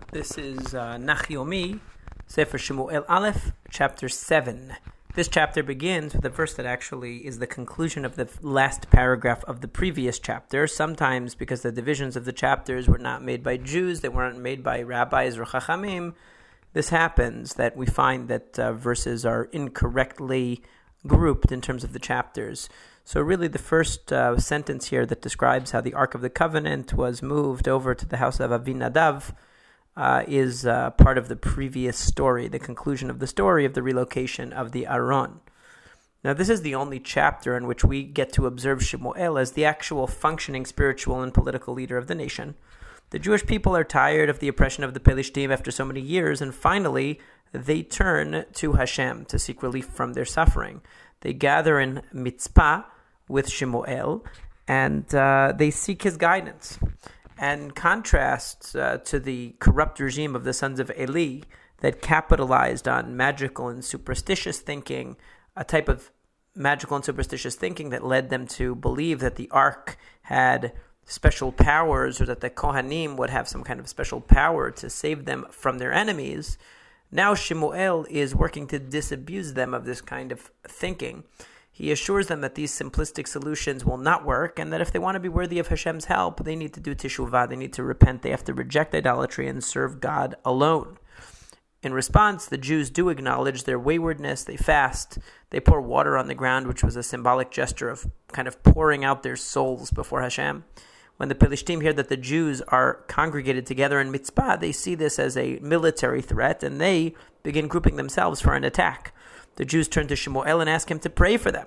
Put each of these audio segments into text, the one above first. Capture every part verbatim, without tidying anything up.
This is uh, Nachyomi, Sefer Shemuel Aleph, chapter seven. This chapter begins with a verse that actually is the conclusion of the last paragraph of the previous chapter. Sometimes, because the divisions of the chapters were not made by Jews, they weren't made by rabbis or chachamim, this happens that we find that uh, verses are incorrectly grouped in terms of the chapters. So really the first uh, sentence here that describes how the Ark of the Covenant was moved over to the house of Avinadav uh, is uh, part of the previous story, the conclusion of the story of the relocation of the Aron. Now this is the only chapter in which we get to observe Shemuel as the actual functioning spiritual and political leader of the nation. The Jewish people are tired of the oppression of the Pelishtim after so many years, and finally they turn to Hashem to seek relief from their suffering. They gather in Mitzpah with Shemuel, and uh, they seek his guidance. And contrast uh, to the corrupt regime of the sons of Eli that capitalized on magical and superstitious thinking, a type of magical and superstitious thinking that led them to believe that the Ark had special powers, or that the Kohanim would have some kind of special power to save them from their enemies. Now Shemuel is working to disabuse them of this kind of thinking. He assures them that these simplistic solutions will not work, and that if they want to be worthy of Hashem's help, they need to do teshuvah, they need to repent, they have to reject idolatry and serve God alone. In response, the Jews do acknowledge their waywardness, they fast, they pour water on the ground, which was a symbolic gesture of kind of pouring out their souls before Hashem. When the Pelishtim hear that the Jews are congregated together in Mitzpah, they see this as a military threat, and they begin grouping themselves for an attack. The Jews turn to Shemuel and ask him to pray for them.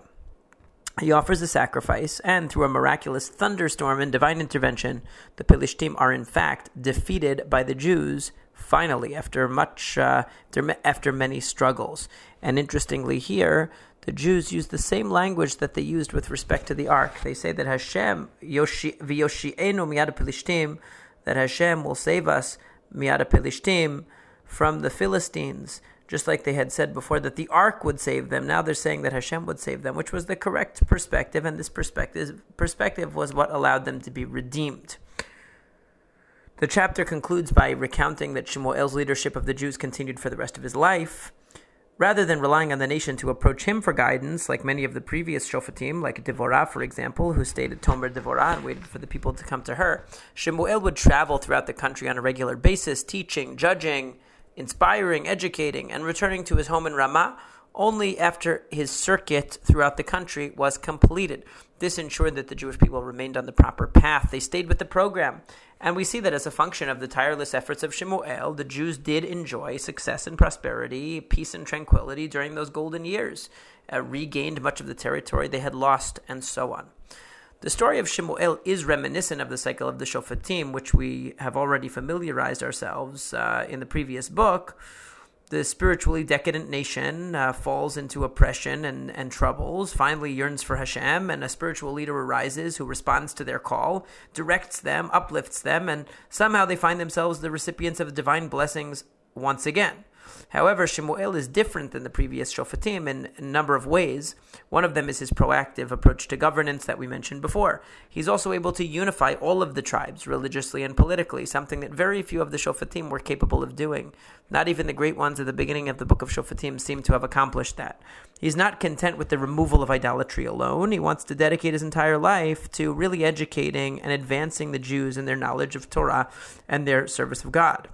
He offers a sacrifice, and through a miraculous thunderstorm and divine intervention, the Pelishtim are in fact defeated by the Jews, finally, after much, uh, after many struggles. And interestingly here, the Jews use the same language that they used with respect to the Ark. They say that Hashem, v'yoshi'enu miyad Pelishtim, that Hashem will save us, miyad Pelishtim, from the Philistines. Just like they had said before that the Ark would save them, now they're saying that Hashem would save them, which was the correct perspective, and this perspective perspective was what allowed them to be redeemed. The chapter concludes by recounting that Shemuel's leadership of the Jews continued for the rest of his life. Rather than relying on the nation to approach him for guidance, like many of the previous Shofatim, like Devorah, for example, who stayed at Tomer Devorah and waited for the people to come to her, Shemuel would travel throughout the country on a regular basis, teaching, judging, inspiring, educating, and returning to his home in Ramah only after his circuit throughout the country was completed. This ensured that the Jewish people remained on the proper path. They stayed with the program. And we see that as a function of the tireless efforts of Shemuel, the Jews did enjoy success and prosperity, peace and tranquility during those golden years, uh, regained much of the territory they had lost, and so on. The story of Shemuel is reminiscent of the cycle of the Shofatim, which we have already familiarized ourselves uh, in the previous book. The spiritually decadent nation uh, falls into oppression and, and troubles, finally yearns for Hashem, and a spiritual leader arises who responds to their call, directs them, uplifts them, and somehow they find themselves the recipients of divine blessings once again. However, Shemuel is different than the previous Shofatim in a number of ways. One of them is his proactive approach to governance that we mentioned before. He's also able to unify all of the tribes, religiously and politically, something that very few of the Shofatim were capable of doing. Not even the great ones at the beginning of the book of Shofatim seem to have accomplished that. He's not content with the removal of idolatry alone. He wants to dedicate his entire life to really educating and advancing the Jews in their knowledge of Torah and their service of God.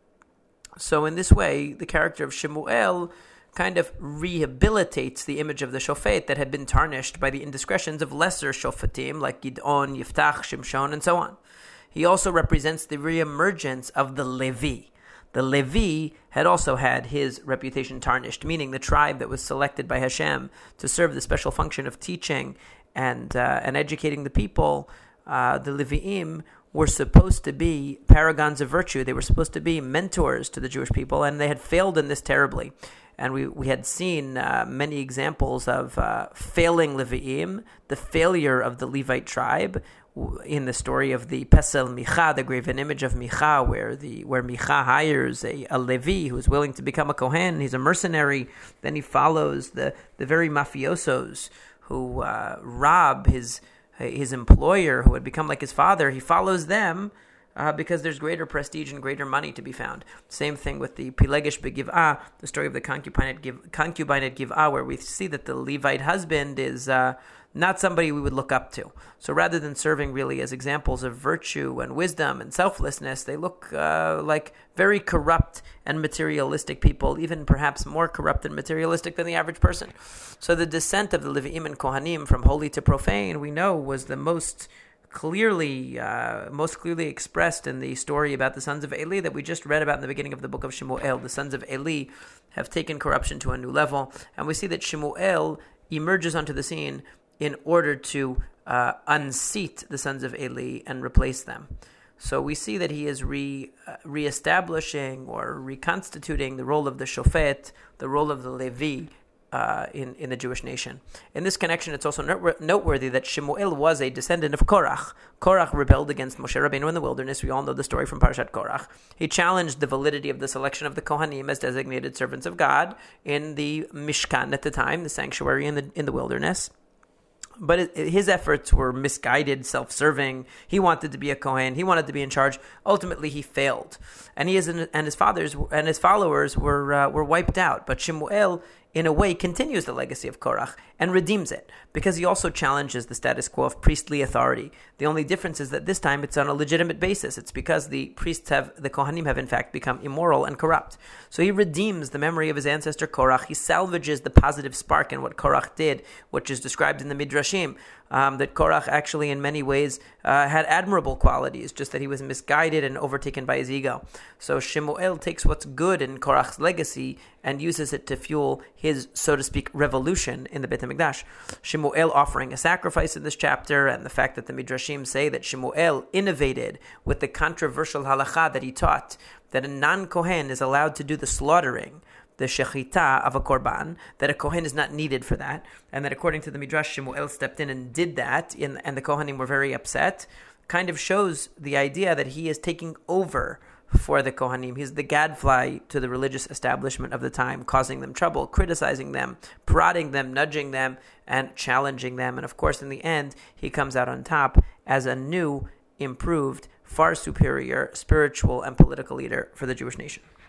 So in this way, the character of Shemuel kind of rehabilitates the image of the Shofet that had been tarnished by the indiscretions of lesser Shofatim like Gidon, Yiftach, Shimshon, and so on. He also represents the reemergence of the Levi. The Levi had also had his reputation tarnished, meaning the tribe that was selected by Hashem to serve the special function of teaching and uh, and educating the people. Uh, the Levi'im were supposed to be paragons of virtue. They were supposed to be mentors to the Jewish people, and they had failed in this terribly. And we, we had seen uh, many examples of uh, failing Levi'im, the failure of the Levite tribe, in the story of the Pesel Micha, the graven image of Micha, where the where Micha hires a, a Levi who is willing to become a Kohen. He's a mercenary. Then he follows the, the very mafiosos who uh, rob his his employer, who had become like his father. He follows them uh, because there's greater prestige and greater money to be found. Same thing with the Pilegish Begiv'ah, the story of the concubine at, Giv- concubine at Giv'ah, where we see that the Levite husband is uh, not somebody we would look up to. So rather than serving really as examples of virtue and wisdom and selflessness, they look uh, like very corrupt and materialistic people, even perhaps more corrupt and materialistic than the average person. So the descent of the Levi'im and Kohanim from holy to profane, we know, was the most clearly uh, most clearly expressed in the story about the sons of Eli that we just read about in the beginning of the book of Shemuel. The sons of Eli have taken corruption to a new level, and we see that Shemuel emerges onto the scene in order to uh, unseat the sons of Eli and replace them. So we see that he is re uh, reestablishing or reconstituting the role of the Shofet, the role of the Levi, Uh, in, in the Jewish nation. In this connection, it's also note- noteworthy that Shemuel was a descendant of Korach. Korach rebelled against Moshe Rabbeinu in the wilderness. We all know the story from Parashat Korach. He challenged the validity of the selection of the Kohanim as designated servants of God in the Mishkan at the time, the sanctuary in the in the wilderness. But it, his efforts were misguided, self-serving. He wanted to be a Kohen. He wanted to be in charge. Ultimately, he failed, and he is and his fathers and his followers were uh, were wiped out. But Shemuel, in a way, continues the legacy of Korach and redeems it, because he also challenges the status quo of priestly authority. The only difference is that this time it's on a legitimate basis. It's because the priests have, the Kohanim have in fact become immoral and corrupt. So he redeems the memory of his ancestor Korach. He salvages the positive spark in what Korach did, which is described in the Midrashim, um, that Korach actually in many ways uh, had admirable qualities, just that he was misguided and overtaken by his ego. So Shemuel takes what's good in Korach's legacy and uses it to fuel his, so to speak, revolution in the Beit HaMikdash. Shemuel offering a sacrifice in this chapter, and the fact that the Midrashim say that Shemuel innovated with the controversial halacha that he taught, that a non-Kohen is allowed to do the slaughtering, the shechita of a korban, that a Kohen is not needed for that, and that according to the Midrash, Shemuel stepped in and did that, in, and the Kohanim were very upset, kind of shows the idea that he is taking over for the Kohanim. He's the gadfly to the religious establishment of the time, causing them trouble, criticizing them, prodding them, nudging them, and challenging them. And of course, in the end, he comes out on top as a new, improved, far superior spiritual and political leader for the Jewish nation.